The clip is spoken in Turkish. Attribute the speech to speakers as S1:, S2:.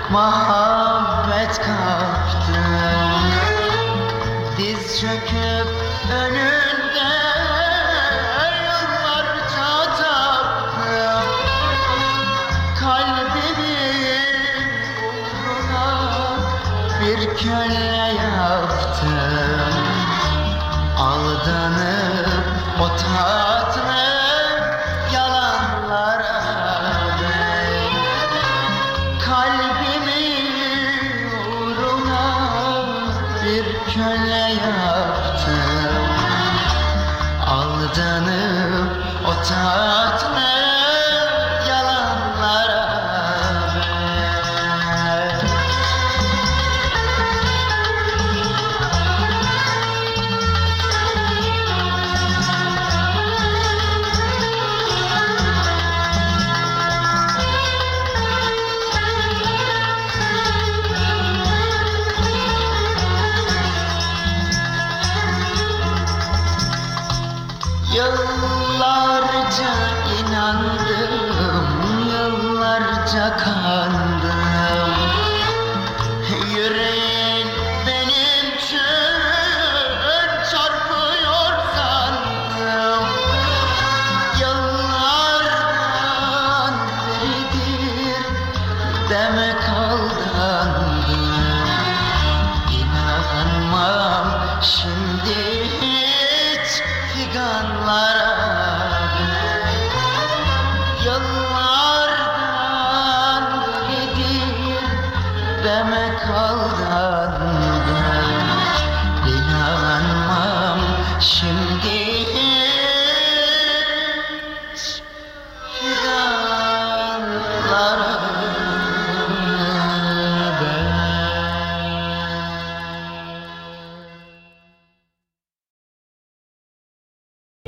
S1: muhabbet kaptım. Diz çöküp önünde yıllarca taptım. Kalbimin uğruna bir köle yaptım. Aldanıp o tatlı yalanlara ben kalbimi uğruna bir köle yaptım. Aldanıp o tatlı yalanlara ben. Yıllarca inandım, yıllarca kandım. Yüreğin benim için çarpıyor sandım. Yıllardan beridir demek aldandım. İnanmam şimdi hiç figanlara. Yıllardan beridir demek aldandım. İnanmam şimdi